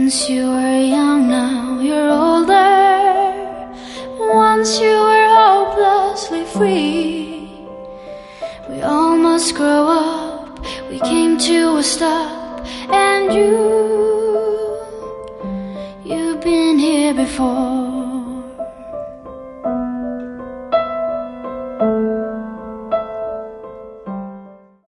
Once you were young, now you're older. Once you were hopelessly free. We all must grow up, we came to a stop. And you've been here before.